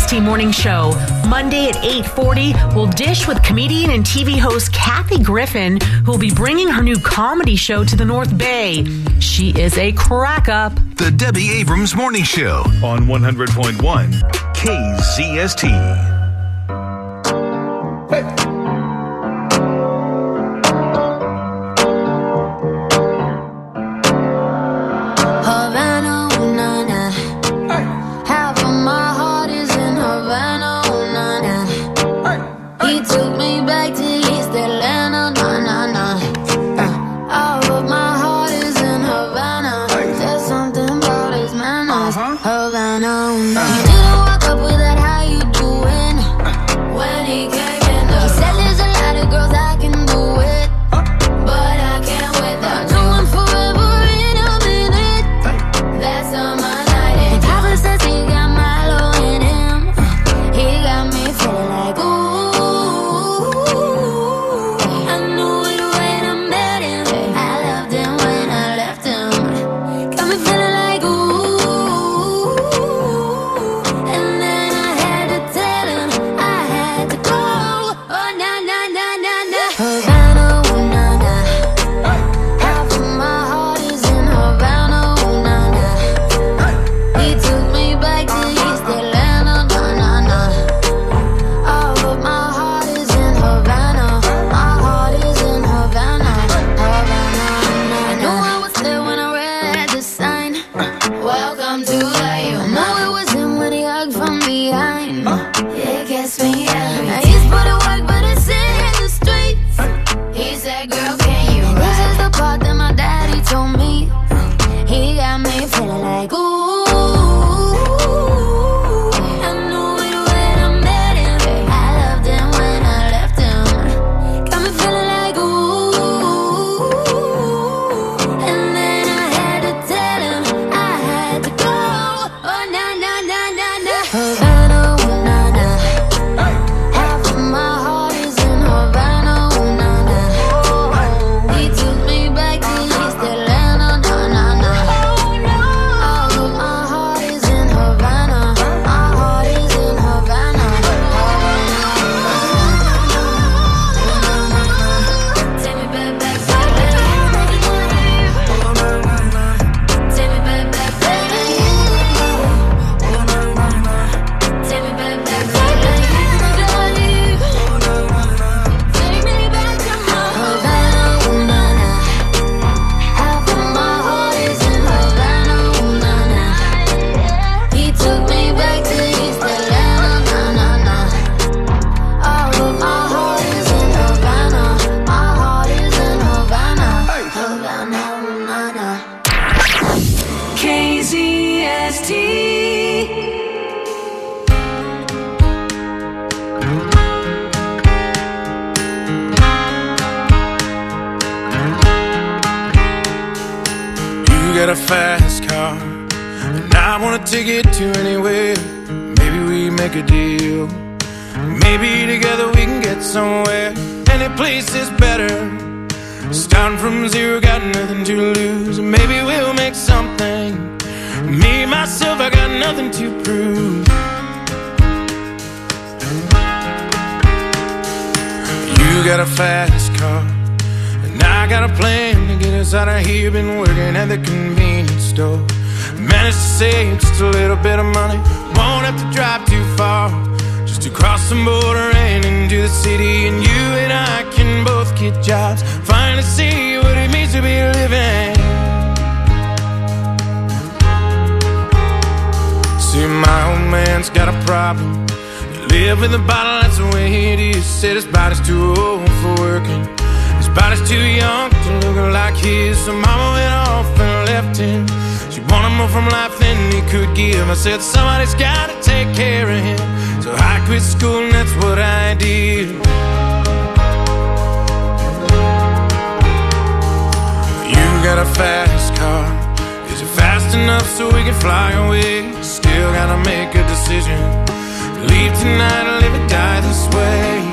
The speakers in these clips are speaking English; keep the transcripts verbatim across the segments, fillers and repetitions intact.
S T Morning Show. Monday at eight forty, we'll dish with comedian and T V host Kathy Griffin, who will be bringing her new comedy show to the North Bay. She is a crack-up. The Debbie Abrams Morning Show on one hundred point one K Z S T. Hey. I said somebody's gotta take care of him, so I quit school and that's what I did. You got a fast car, is it fast enough so we can fly away? Still gotta make a decision, leave tonight or live or die this way.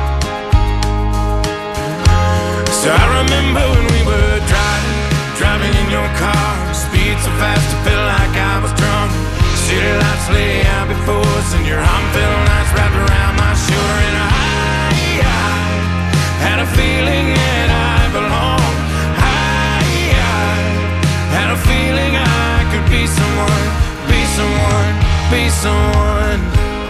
So I remember when we were driving, driving in your car, speed so fast it felt like I was drunk. City lights lay out before us, and your arm felt nice wrapped around my shoulder. And I, I had a feeling that I belonged. I, I had a feeling I could be someone, be someone, be someone.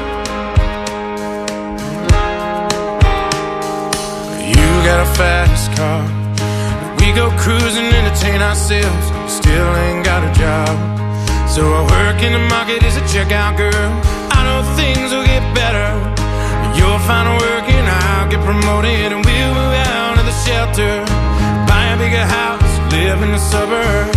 You got a fast car, we go cruising, entertain ourselves. Still ain't got a job, so I work in the market as a checkout girl. I know things will get better. You'll find work and I'll get promoted, and we'll move out of the shelter, buy a bigger house, live in the suburbs.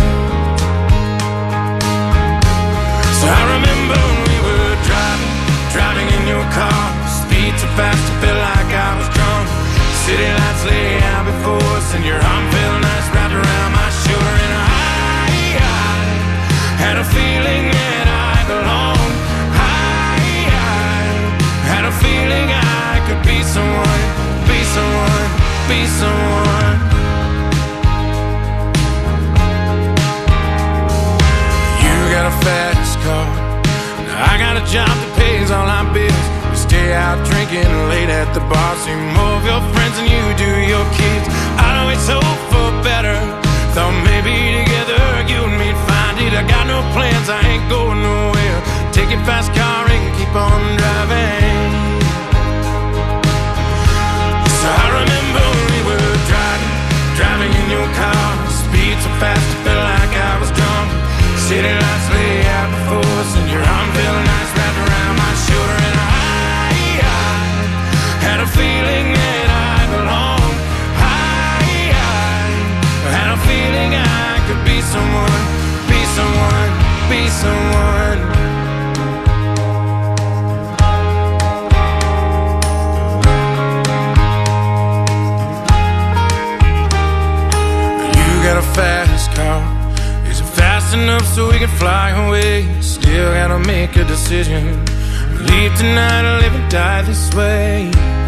So I remember when we were driving, driving in your car, speed too fast, I felt like I was drunk. City lights lay out before us, and your arm felt nice wrapped around my shoulder. And I, I had a feeling that I belonged. I, I had a feeling I could be someone, be someone, be someone. You got a fast car, I got a job that pays all our bills. We stay out drinking late at the bar, see more of your friends than you do your kids. I always hope for better, thought maybe together you and me'd find it. I got no plans, I ain't going nowhere. Take your fast car and keep on driving. So I remember when we were driving, driving in your car, speed so fast I felt like I was drunk. City lights lay out before us, and your arm felt nice wrapped around my shoulder. And I, I had a feeling that I belonged. I, I had a feeling I could be someone, be someone, be someone. You got a fast car, is it fast enough so we can fly away? Still gotta make a decision, leave tonight or live and die this way.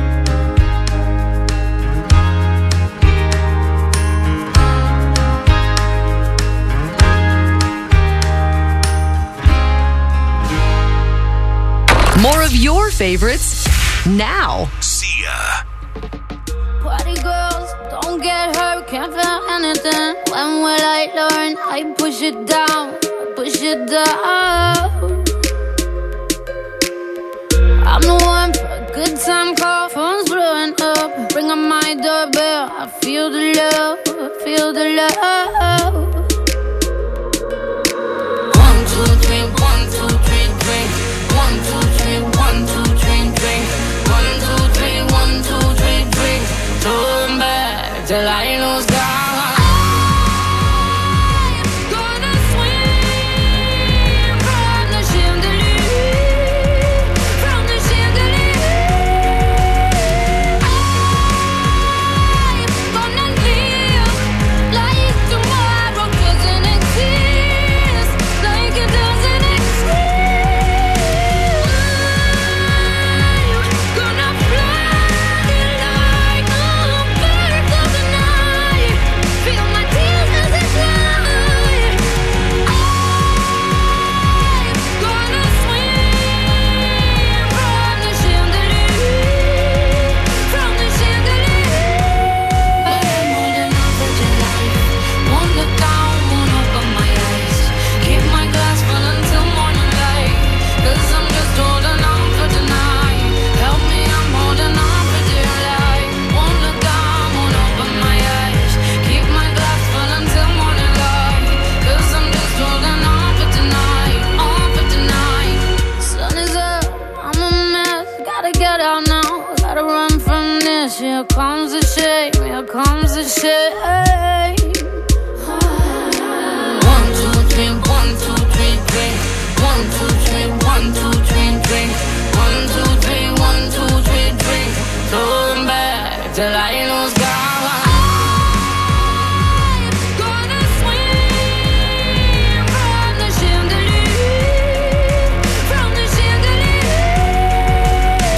More of your favorites now. Sia. Party girls, don't get hurt, can't feel anything. When will I learn? I push it down, I push it down. I'm the one for a good time call, phone's blowing up. Bring on my doorbell, I feel the love, I feel the love. One, two, three, one, two, three, drink. One, two, three, one, two, three, drink. One, two, three, one, two, three, drink. Turn back till I lose God. Here comes the shame, here comes the shame. One, two, three, one, two, three, drink. One, two, three, one, two, three, drink. One, two, three, one, two, three, drink. Turn back till I lose God.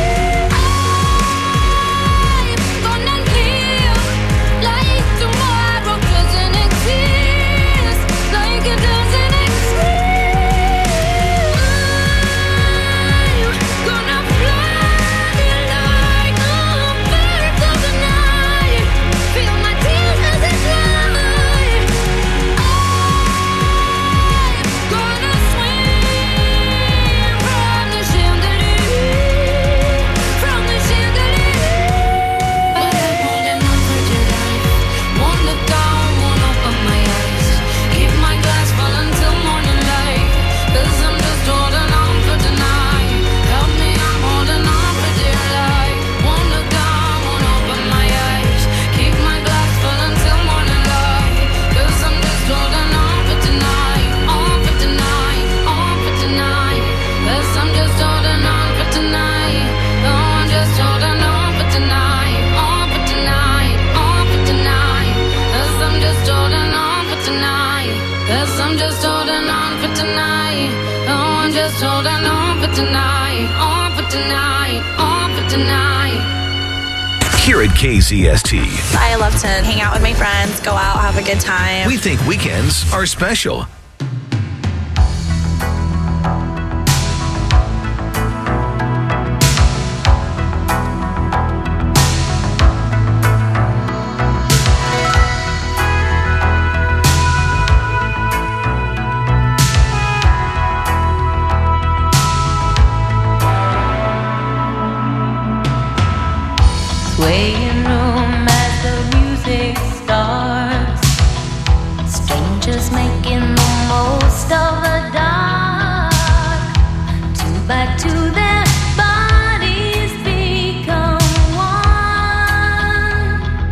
Tomorrow 'cause I'm just holding on for tonight. Oh, I'm just holding on for tonight. On for tonight. On for tonight. Here at K Z S T, I love to hang out with my friends, go out, have a good time. we think weekends are special. Swaying room as the music starts. Strangers making the most of the dark. Two by two their bodies become one.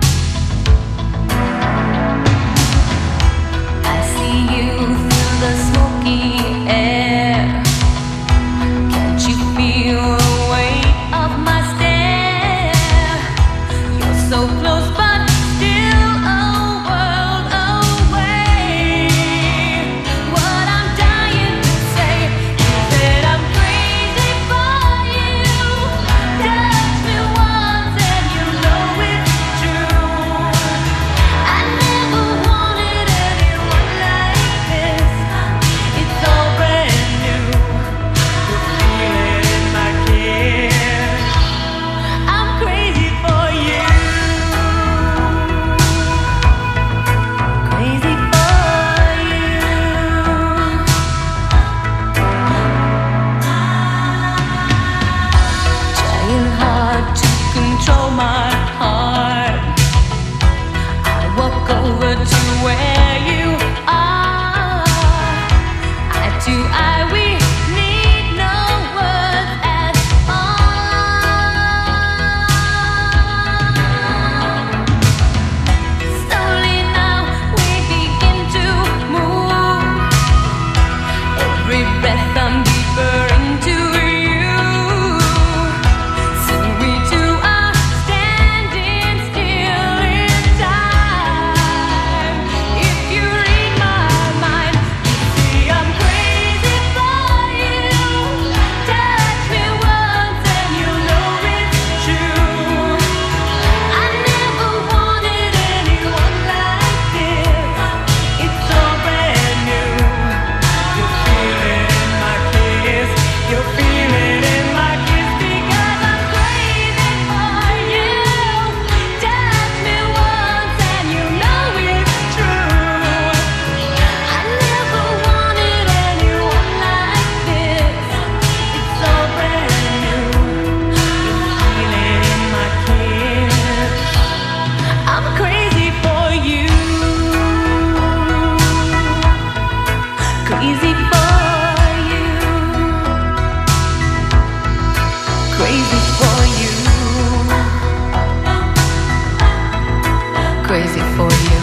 I see you through the smoky air. Can't you feel the weight of my stare? You're so close but still a world away. What I'm dying to say is that I'm crazy for you. Touch me once and you know it's true. I never wanted anyone like this. It's all brand new. The feeling in my kiss. I'm crazy for you. Crazy for you. Trying hard to control my heart. I walk over to where you are. Eye to eye, we need no words at all. Slowly now we begin to move. Every breath I'm deeper into you. Soon we two are standing still in time. If you read my mind, you see I'm crazy for you. Touch me once and you know it's true. I never wanted anyone like this. It's all brand new. You feel it in my kiss. You feel it in my kiss because I'm crazy for you. Touch me once and you know it's true. I never wanted anyone like this. It's all brand new. You feel it in my kiss. I'm crazy for you. Crazy for you. Crazy for you. Crazy for you.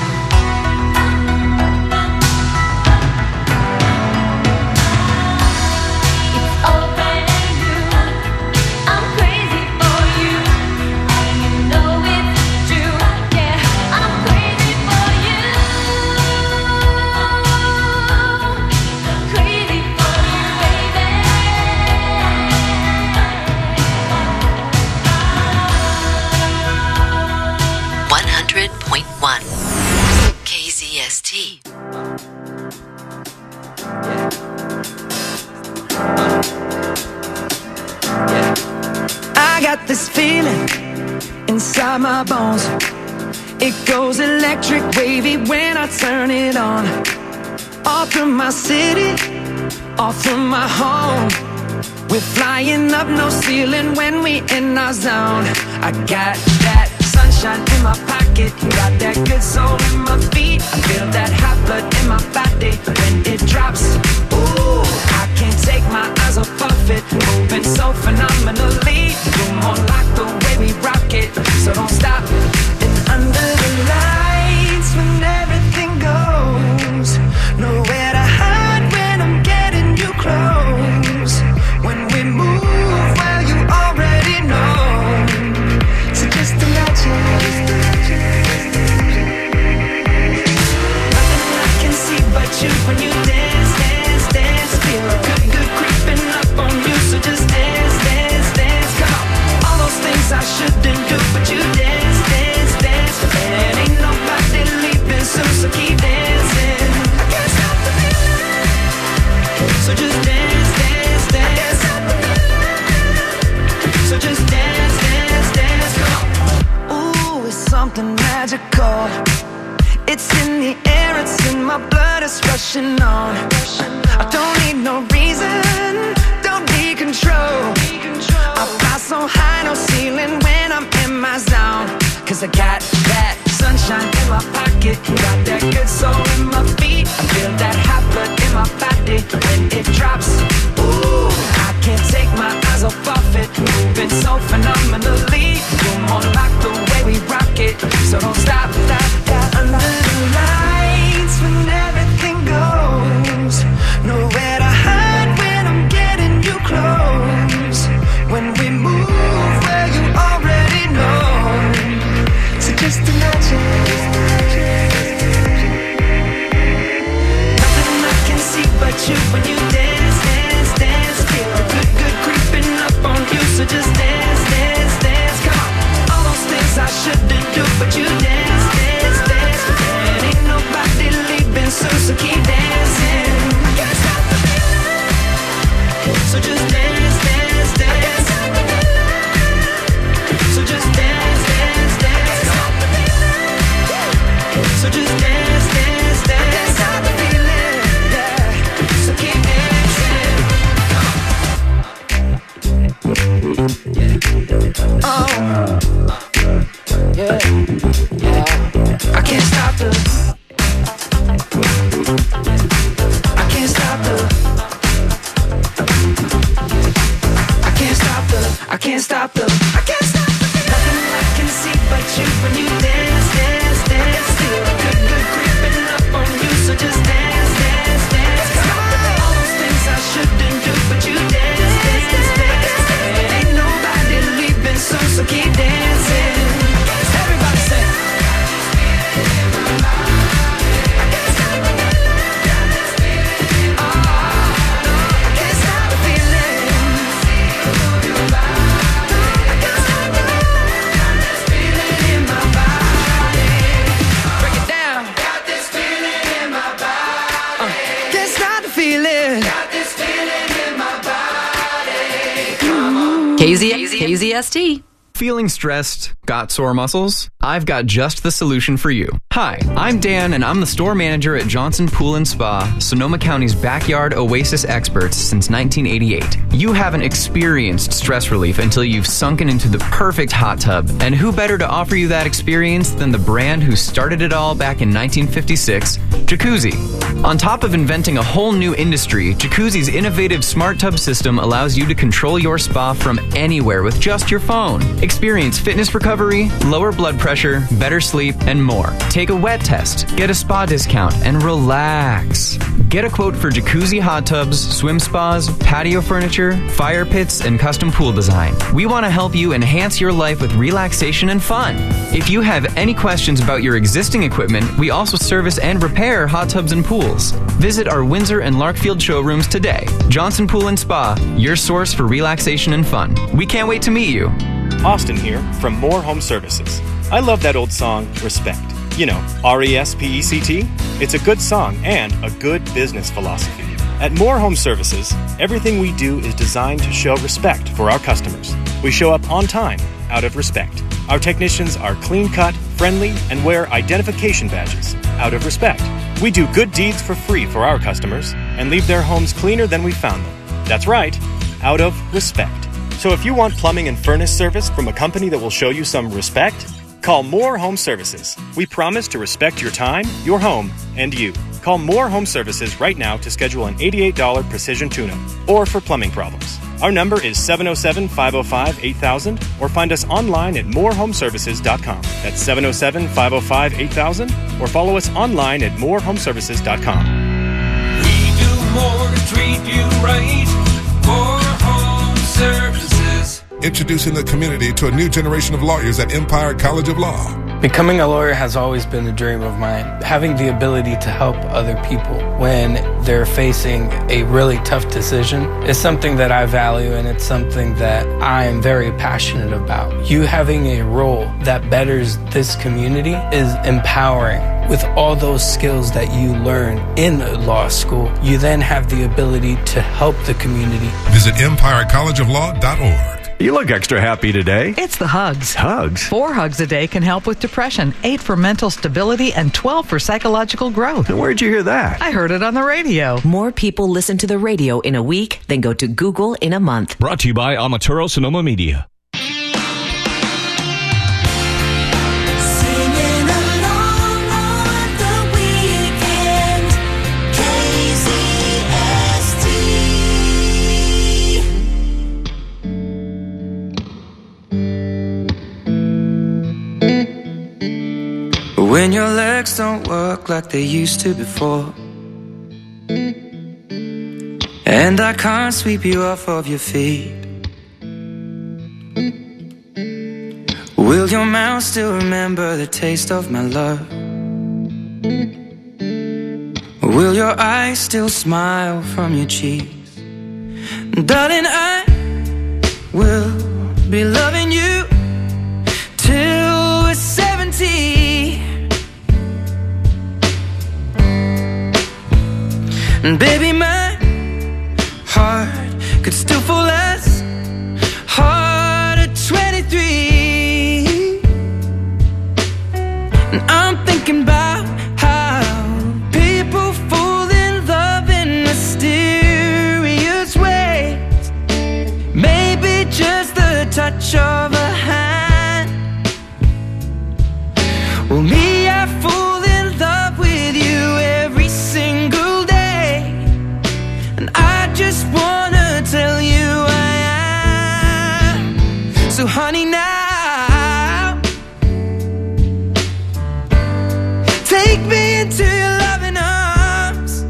It's all brand new. I'm crazy for you. And you know it's true. Yeah, I'm crazy for you. Crazy for you, baby. one hundred point one K Z S T. I got this feeling inside my bones. It goes electric wavy when I turn it on. All through my city, all through my home. We're flying up, no ceiling when we in our zone. I got that sunshine in my pocket, got that good soul in my feet. I feel that hot blood in my body when it drops. Ooh, I can't take my eyes off of it, moving so phenomenally. You're more like the way we rock it, so don't stop. And under the lights, when everything goes, nowhere to hide when I'm getting you close. When we move, well, you already know. So just imagine, my blood is rushing on. I don't need no reason, don't need control. I fly so high, no ceiling when I'm in my zone. Cause I got that sunshine in my pocket, got that good soul in my feet. I feel that hot blood in my body when it drops. Ooh, I can't take my eyes off of it, moving so phenomenally. You're more like the way we rock it, so don't stop, stop, stop. Under the lights when everything goes, nowhere to hide when I'm getting you close. When we move where you already know, so just imagine. Nothing I can see but you when you dance, dance, dance. Feel the good, good creeping up on you, so just dance, dance, dance. Come on, all those things I shouldn't do, but you dance, dance, dance. And ain't nobody leaving soon, so keep dancing. Can't stop the feeling, so just dance, dance, dance. So just dance, dance, dance. So just dance, dance, dance. Can't stop the feeling, yeah. So keep dancing. Oh, yeah, yeah. I can't stop the. I can't stop the. I can't stop the. I can't stop the. I can't stop the. Nothing I can see but you when you dance, dance, dance. Feel the good, good creeping up on you, so just dance, dance, dance. Come on, all those things I shouldn't do, but you dance, dance, dance. And ain't nobody leaving soon, so keep dancing. Everybody say. K Z S T. Feeling stressed? Got sore muscles? I've got just the solution for you. Hi, I'm Dan, and I'm the store manager at Johnson Pool and Spa, Sonoma County's backyard oasis experts since nineteen eighty-eight. You haven't experienced stress relief until you've sunken into the perfect hot tub. And who better to offer you that experience than the brand who started it all back in nineteen fifty-six, Jacuzzi. On top of inventing a whole new industry, Jacuzzi's innovative smart tub system allows you to control your spa from anywhere with just your phone. Experience fitness recovery, lower blood pressure, better sleep, and more. Take a wet test, get a spa discount, and relax. Get a quote for jacuzzi hot tubs, swim spas, patio furniture, fire pits, and custom pool design. We want to help you enhance your life with relaxation and fun. If you have any questions about your existing equipment, we also service and repair hot tubs and pools. Visit our Windsor and Larkfield showrooms today. Johnson Pool and Spa, your source for relaxation and fun. We can't wait to meet you. Austin here from Moore Home Services. I love that old song, Respect. You know, R E S P E C T? It's a good song and a good business philosophy. At Moore Home Services, everything we do is designed to show respect for our customers. We show up on time, out of respect. Our technicians are clean-cut, friendly, and wear identification badges, out of respect. We do good deeds for free for our customers and leave their homes cleaner than we found them. That's right, out of respect. So if you want plumbing and furnace service from a company that will show you some respect, call Moore Home Services. We promise to respect your time, your home, and you. Call Moore Home Services right now to schedule an eighty-eight dollars precision tune-up or for plumbing problems. Our number is seven oh seven, five oh five, eight thousand or find us online at moore home services dot com. That's seven oh seven, five oh five, eight thousand or follow us online at moore home services dot com. We do more to treat you right. Moore Home Services. Introducing the community to a new generation of lawyers at Empire College of Law. Becoming a lawyer has always been a dream of mine. Having the ability to help other people when they're facing a really tough decision is something that I value, and it's something that I am very passionate about. You having a role that betters this community is empowering. With all those skills that you learn in law school, you then have the ability to help the community. Visit empire college of law dot org. You look extra happy today. It's the hugs. Hugs? Four hugs a day can help with depression, eight for mental stability, and twelve for psychological growth. Where'd you hear that? I heard it on the radio. More people listen to the radio in a week than go to Google in a month. Brought to you by Amaturo Sonoma Media. When your legs don't work like they used to before, and I can't sweep you off of your feet, will your mouth still remember the taste of my love? Will your eyes still smile from your cheeks? Darling, I will be loving you till we're seventy. And baby, my heart could still fall as hard at twenty-three. And I'm thinking about how people fall in love in mysterious ways. Maybe just the touch of a hand. Well, me, I fall in love with you every single day. I just wanna tell you I am. So honey, now take me into your loving arms.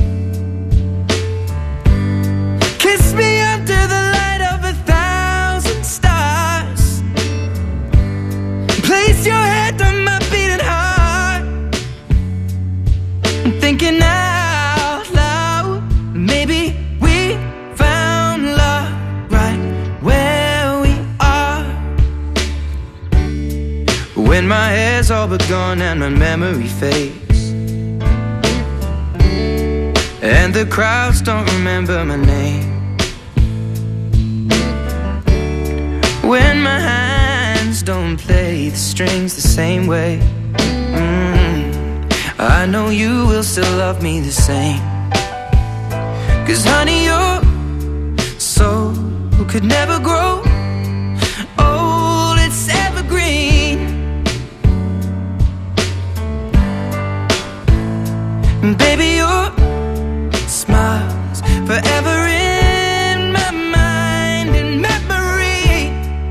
Kiss me under the light of a thousand stars. Place your head on my beating heart. I'm thinking out loud, maybe we found love right where we are. When my hair's all but gone and my memory fades, and the crowds don't remember my name, when my hands don't play the strings the same way, mm, I know you will still love me the same. Cause honey, your soul could never grow old, it's evergreen. And baby, your smile's forever in my mind and memory.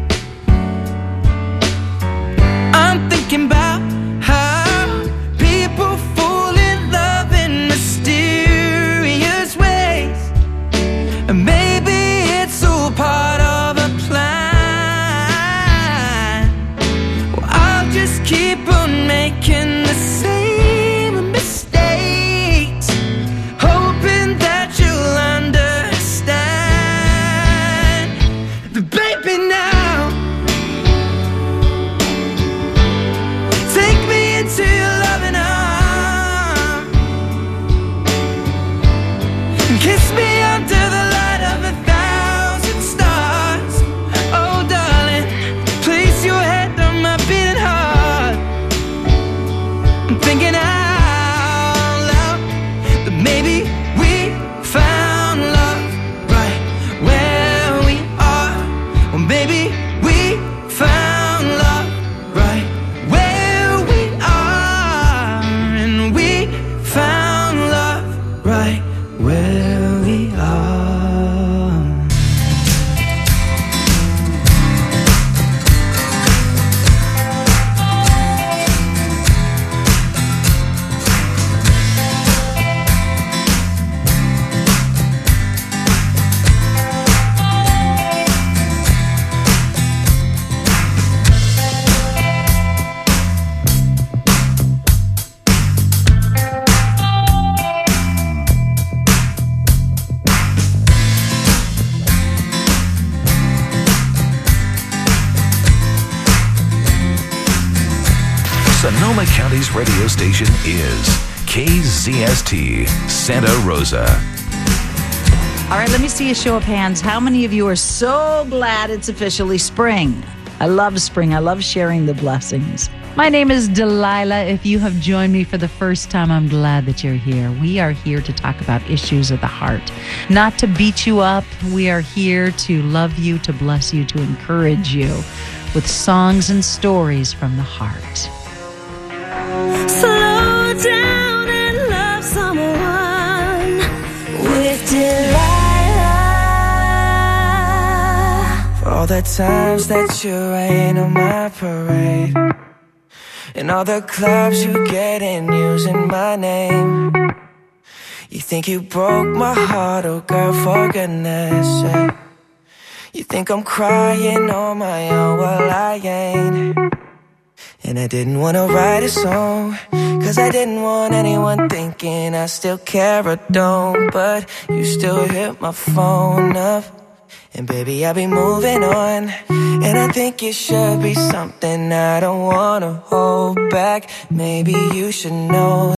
I'm thinking about how people fall in love in mysterious ways. And maybe it's all part of a plan. Well, I'll just keep on making the same mistakes, hoping that you'll understand. The baby, now take me into your loving arms. Kiss me under the light of a thousand stars. Oh darling, place your head on my beating heart. I'm thinking out loud that maybe we found love right where we are. Or maybe we found love right where we are. And we found love right where we are. Sonoma County's radio station is K Z S T Santa Rosa. All right, let me see a show of hands. How many of you are so glad it's officially spring? I love spring. I love sharing the blessings. My name is Delilah. If you have joined me for the first time, I'm glad that you're here. We are here to talk about issues of the heart, not to beat you up. We are here to love you, to bless you, to encourage you with songs and stories from the heart. Slow down and love someone with Delilah. For all the times that you rain on my parade, and all the clubs you get in using my name. You think you broke my heart, oh girl, for goodness sake. You think I'm crying on my own, well I ain't. And I didn't wanna write a song, cause I didn't want anyone thinking I still care or don't. But you still hit my phone up, and baby I'll be moving on. And I think it should be something I don't wanna hold back. Maybe you should know